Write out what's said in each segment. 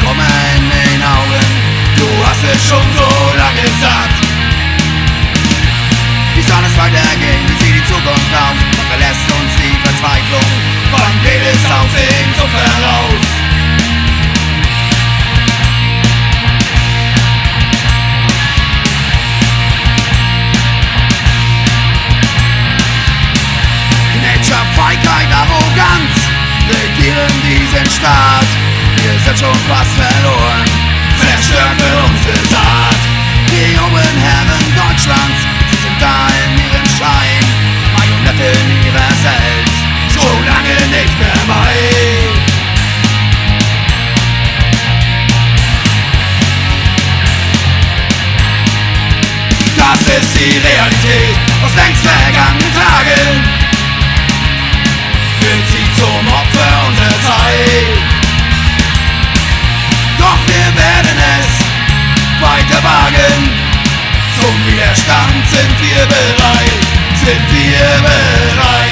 Brummen in den Augen. Du hast es schon so lange satt. Wie soll es weitergehen, wie sieht die Zukunft aus? Wann verlässt uns die Verzweiflung? Wann geht es aus dem Sumpf heraus? Feigheit, Arroganz regieren diesen Staat. Wir sind schon fast verloren, zerstört für unsere Saat. Die jungen Herren Deutschlands, sie sind da in ihrem Schein, Marionetten ihrer selbst, schon lange nicht mehr mein. Das ist die Realität aus längst vergangenen Tagen. Wird sie zum Opfer unserer Zeit. Doch wir werden es weiter wagen. Zum Widerstand sind wir bereit, sind wir bereit.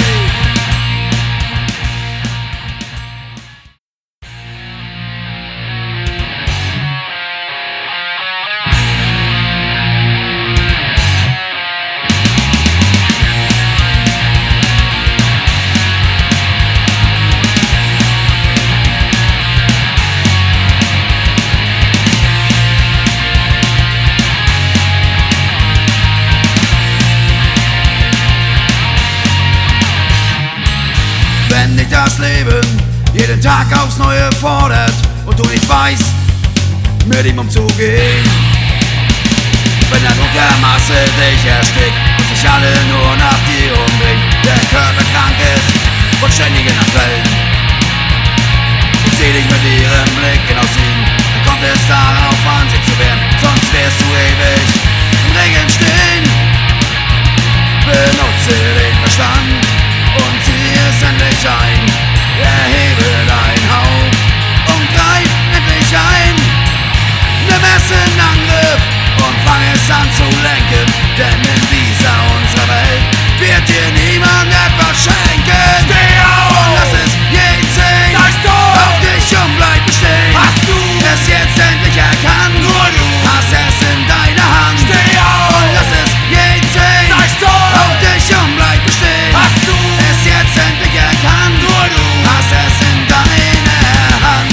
Wenn dich das Leben jeden Tag aufs Neue fordert und du nicht weißt, mit ihm umzugehen. Wenn der Druck der Masse dich erstickt und sich alle nur nach dir umdrehen, der Körper krank ist und ständig in Abfällen. Und sieh dich mit ihrem Blick hinaus hin, dann kommt es darauf an, sich zu wehren, sonst wärst du ewig im Regen stehen. Benutze den Verstand und zieh es endlich ein. Erhebe dein Haupt und greif endlich ein. Nimm es in Angriff und fang es an zu lenken. Denn in dieser unserer Welt wird dir niemand etwas schenken. Steh auf und lass es jeden sehen. Auf dich und bleib bestehen. Hast du es jetzt endlich erkannt? Nur du hast es in deiner Hand. Steh auf und lass es jeden sehen. Auf dich und bleib bestehen. Hast du es jetzt endlich erkannt? Nur du hast es in deiner Hand.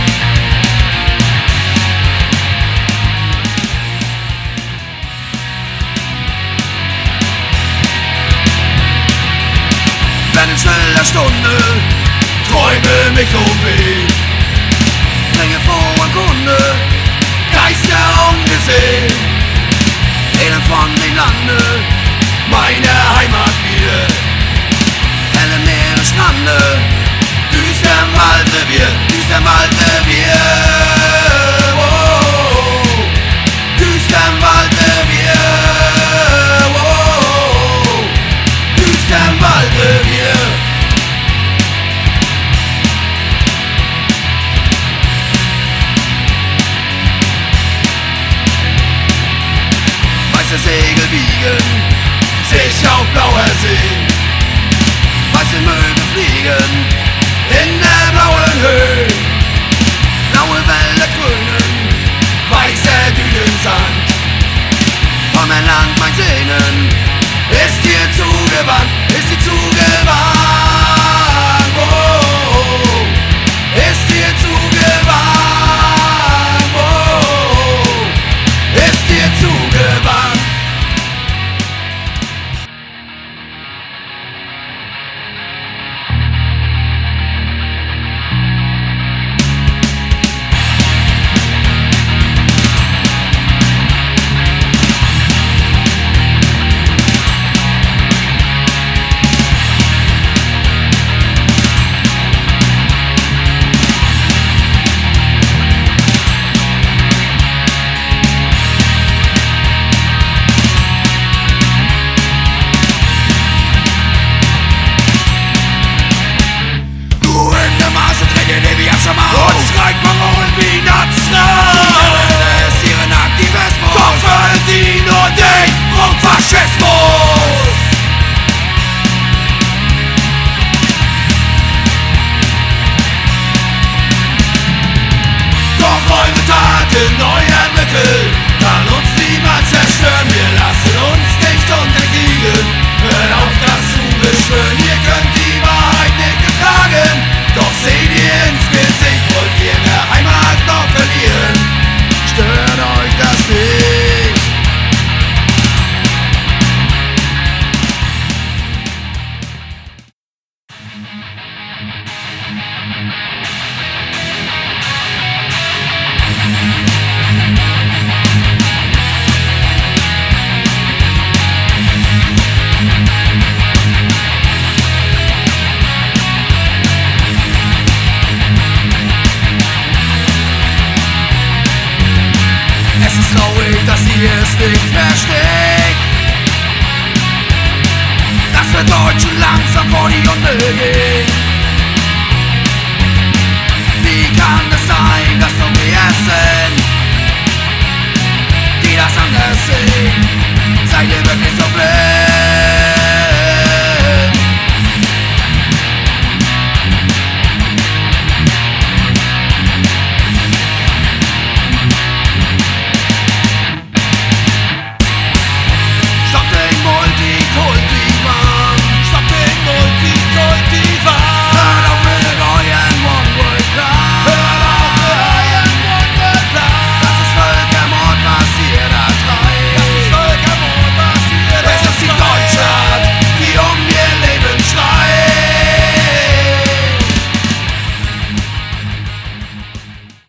Wenn in schneller Stunde Träume mich umwehen, bringe frohe Kunde, Geister ungesehen, Elend von dem Lande, meine Heimat wieder. Helle Meere, Strande, düsterem Waldrevier, düsterem Waldrevier. Oh, düsterem Waldrevier. Oh, düsterem Waldrevier. Weiße Segel biegen sich auf blauer See. wir Deutschen langsam vor die Hunde gehen. Wie kann es sein, dass nur wir es sind, die das anders sehen? Seid ihr wirklich so blind?